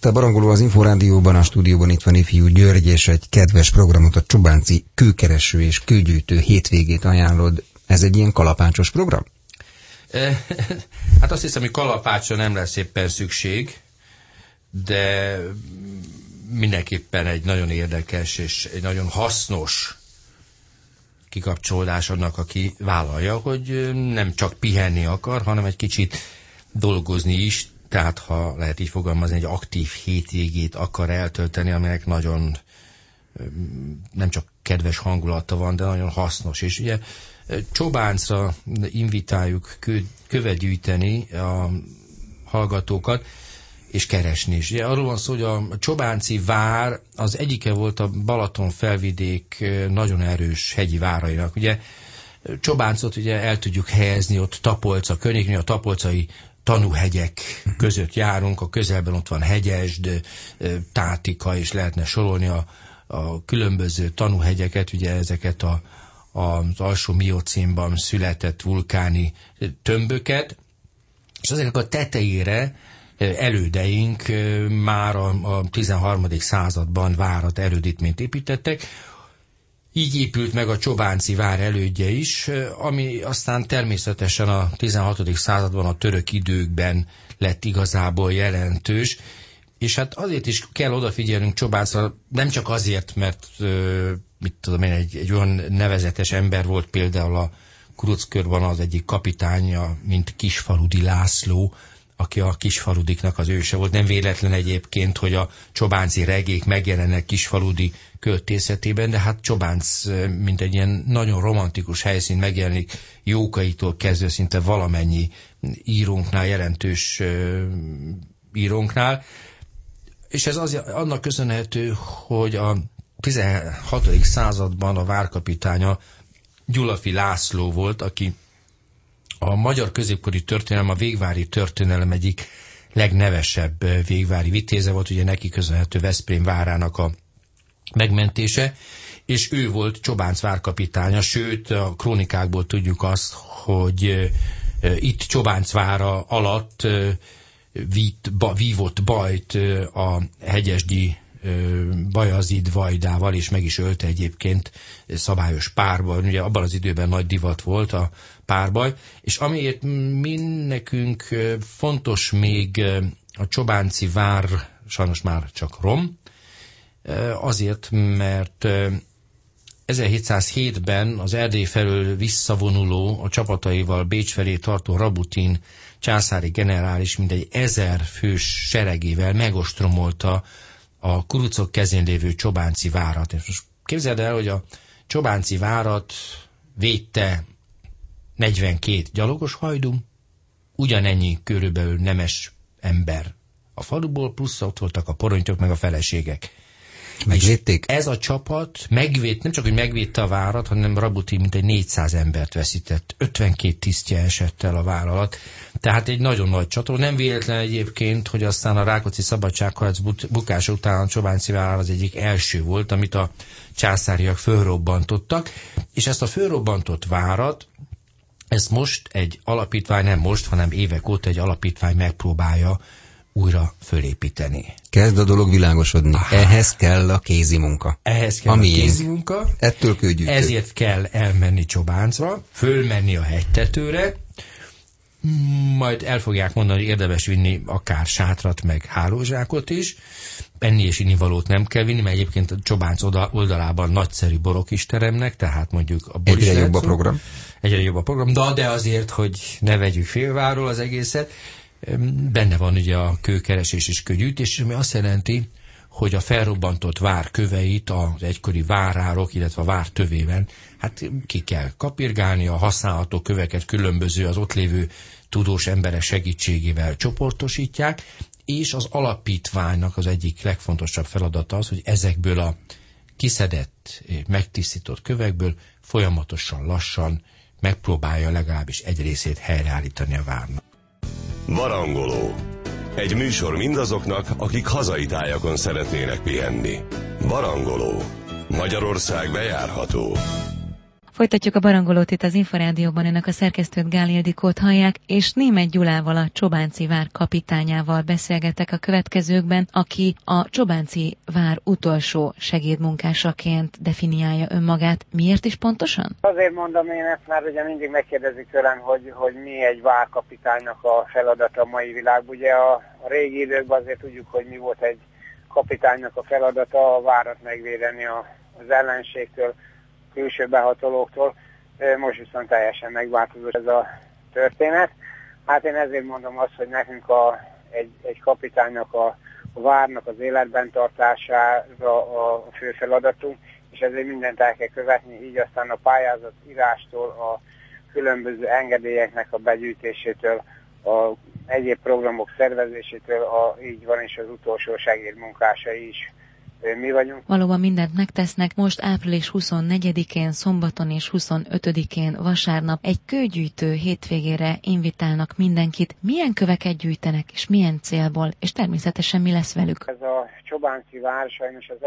Itt a Barangoló az Inforádióban, a stúdióban itt van Ifjú György, és egy kedves programot, a Csobánci kőkereső és kőgyűjtő hétvégét ajánlod. Ez egy ilyen kalapácsos program? Hát azt hiszem, hogy kalapácsra nem lesz éppen szükség, de mindenképpen egy nagyon érdekes és egy nagyon hasznos kikapcsolódás annak, aki vállalja, hogy nem csak pihenni akar, hanem egy kicsit dolgozni is, tehát ha lehet így fogalmazni, egy aktív hétvégét akar eltölteni, aminek nagyon nem csak kedves hangulata van, de nagyon hasznos. És ugye Csobáncra invitáljuk követ gyűjteni a hallgatókat, és keresni is. Ugye arról van szó, hogy a Csobánci vár az egyike volt a Balaton felvidék nagyon erős hegyi várainak. Ugye Csobáncot ugye el tudjuk helyezni ott Tapolca környékén, a tapolcai tanúhegyek között járunk, a közelben ott van Hegyesd, Tátika, és lehetne sorolni a különböző tanúhegyeket, ugye ezeket az alsó miocénban született vulkáni tömböket, és ezeknek a tetejére elődeink már a 13. században várat erődítményt építettek. Így épült meg a Csobánci vár elődje is, ami aztán természetesen a 16. században a török időkben lett igazából jelentős, és hát azért is kell odafigyelnünk Csobáncra, nem csak azért, mert mit tudom én, egy olyan nevezetes ember volt például a Kuruckörban az egyik kapitánya, mint Kisfaludi László, aki a kisfaludiknak az őse volt. Nem véletlen egyébként, hogy a csobánci regék megjelennek Kisfaludi költészetében, de hát Csobánc, mint egy ilyen nagyon romantikus helyszín megjelenik Jókaitól kezdve szinte valamennyi írónknál, jelentős írónknál. És ez annak köszönhető, hogy a 16. században a várkapitánya Gyulafi László volt, aki a magyar középkori történelem, a végvári történelem egyik legnevesebb végvári vitéze volt, ugye neki köszönhető Veszprém várának a megmentése, és ő volt Csobánc várkapitánya, sőt a krónikákból tudjuk azt, hogy itt Csobánc vára alatt vívott bajt a hegyesdi Bajazid Vajdával, és meg is ölte egyébként szabályos párban. Ugye abban az időben nagy divat volt a párbaj, és amiért nekünk fontos még a Csobánci vár, sajnos már csak rom, azért, mert 1707-ben az Erdély felől visszavonuló, a csapataival Bécs felé tartó Rabutin császári generális mindegy 1000 fős seregével megostromolta a kurucok kezén lévő Csobánci várat. És most képzeld el, hogy a Csobánci várat védte 42 gyalogos hajdú, ugyanennyi körülbelül nemes ember a faluból, plusz ott voltak a porontyok meg a feleségek. Megvédték? Ez a csapat nem csak, hogy megvédte a várat, hanem Rabutin mintegy 400 embert veszített, 52 tisztje esett el a vár alatt. Tehát egy nagyon nagy csató. Nem véletlen egyébként, hogy aztán a Rákóczi szabadságharc bukása után a Csobánci vár az egyik első volt, amit a császáriak fölrobbantottak, és ezt a fölrobbantott várat, ezt most egy alapítvány, nem most, hanem évek óta egy alapítvány megpróbálja újra fölépíteni. Kezd a dolog világosodni. Ehhez kell a kézimunka. Ehhez kell a kézimunka. Ettől kőgyűjtő. Ezért kell elmenni Csobáncra, fölmenni a hegytetőre, majd el fogják mondani, hogy érdemes vinni akár sátrat, meg hálózsákot is. Enni és innivalót nem kell vinni, mert egyébként a Csobánc oldalában nagyszerű borok is teremnek, tehát mondjuk a bor egyre jobb a program. Egyre jobb a program, de azért, hogy ne vegyük félváról az egészet, benne van ugye a kőkeresés és kőgyűjtés, ami azt jelenti, hogy a felrobbantott vár köveit az egykori várárok, illetve a vár tövében, hát ki kell kapirgálni, a használható köveket különböző az ott lévő tudós emberek segítségével csoportosítják, és az alapítványnak az egyik legfontosabb feladata az, hogy ezekből a kiszedett, megtisztított kövekből folyamatosan, lassan megpróbálja legalábbis egy részét helyreállítani a várnak. Barangoló. Egy műsor mindazoknak, akik hazai tájakon szeretnének pihenni. Barangoló. Magyarország bejárható. Folytatjuk a barangolót itt az Inforádióban, önök a szerkesztőt Gál Ildikót hallják, és Németh Gyulával, a Csobánci vár kapitányával beszélgetek a következőkben, aki a Csobánci vár utolsó segédmunkásaként definiálja önmagát. Miért is pontosan? Azért mondom én ezt, mert ugye mindig megkérdezik tőlem, hogy mi egy várkapitánynak a feladata a mai világban. Ugye a régi időkben azért tudjuk, hogy mi volt egy kapitánynak a feladata, a várat megvédeni az ellenségtől, külső behatolóktól. Most viszont teljesen megváltozott ez a történet. Hát én ezért mondom azt, hogy nekünk egy kapitánynak a várnak az életben tartására a fő feladatunk, és ezért mindent el kell követni, így aztán a pályázat írástól, a különböző engedélyeknek a begyűjtésétől, a egyéb programok szervezésétől, így van, és az utolsó segédmunkásai is mi vagyunk. Valóban mindent megtesznek. Most április 24-én, szombaton és 25-én vasárnap egy kőgyűjtő hétvégére invitálnak mindenkit. Milyen köveket gyűjtenek, és milyen célból, és természetesen mi lesz velük? Ez a Csobánci vár sajnos az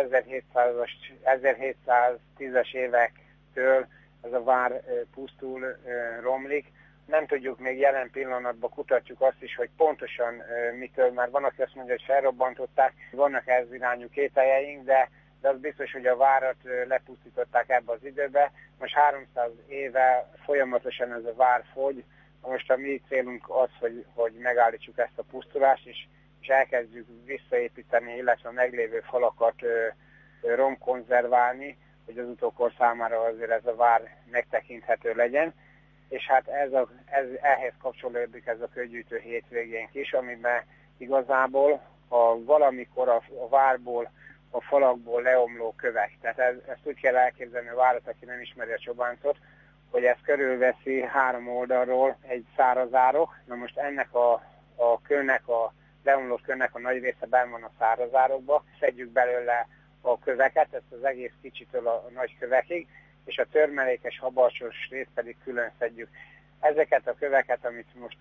1710-es évektől ez a vár pusztul, romlik. Nem tudjuk még jelen pillanatban, kutatjuk azt is, hogy pontosan mitől, mert van, aki azt mondja, hogy felrobbantották, vannak ez irányú kételjeink, de az biztos, hogy a várat lepusztították ebbe az időbe. Most 300 éve folyamatosan ez a vár fogy. Most a mi célunk az, hogy megállítsuk ezt a pusztulást, és elkezdjük visszaépíteni, illetve a meglévő falakat romkonzerválni, hogy az utókor számára azért ez a vár megtekinthető legyen. És hát ehhez kapcsolódik ez a kőgyűjtő hétvégénk is, amiben igazából valamikor a várból, a falakból leomló kövek. Tehát ezt úgy kell elképzelni a várat, aki nem ismeri a Csobáncot, hogy ez körülveszi 3 oldalról egy szárazárok. Na most ennek a kőnek, a leomlott kőnek a nagy része benn van a szárazárokba. Szedjük belőle a köveket, ezt az egész kicsitől a nagy kövekig, és a törmelékes, habarcsos részt pedig külön szedjük. Ezeket a köveket, amit most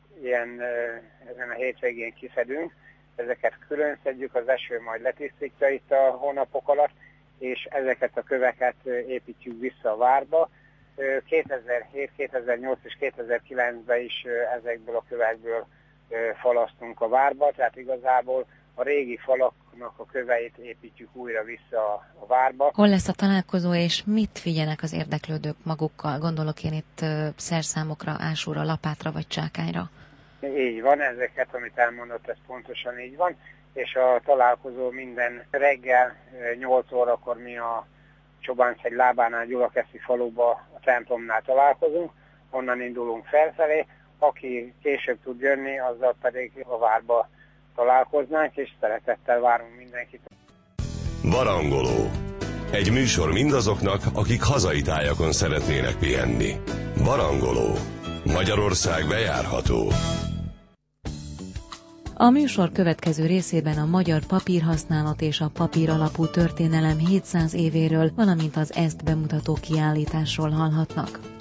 ezen a hétvégén kiszedünk, ezeket külön szedjük, az eső majd letisztítja itt a hónapok alatt, és ezeket a köveket építjük vissza a várba. 2007, 2008 és 2009-ben is ezekből a kövekből falasztunk a várba, tehát igazából a régi falaknak a köveit építjük újra vissza a várba. Hol lesz a találkozó, és mit figyelnek az érdeklődők magukkal? Gondolok én itt szerszámokra, ásóra, lapátra vagy csákányra. Így van, ezeket, amit elmondott, ez pontosan így van, és a találkozó minden reggel 8 órakor mi a Csobánchegy lábánál, Gyulakeszi faluba a templomnál találkozunk, onnan indulunk felfelé, aki később tud jönni, azzal pedig a várba találkoznánk, és szeretettel várunk mindenkit. Barangoló. Egy műsor mindazoknak, akik hazai tájakon szeretnének pihenni. Barangoló. Magyarország bejárható. A műsor következő részében a magyar papírhasználat és a papír alapú történelem 700 évéről, valamint az ezt bemutató kiállításról hallhatnak.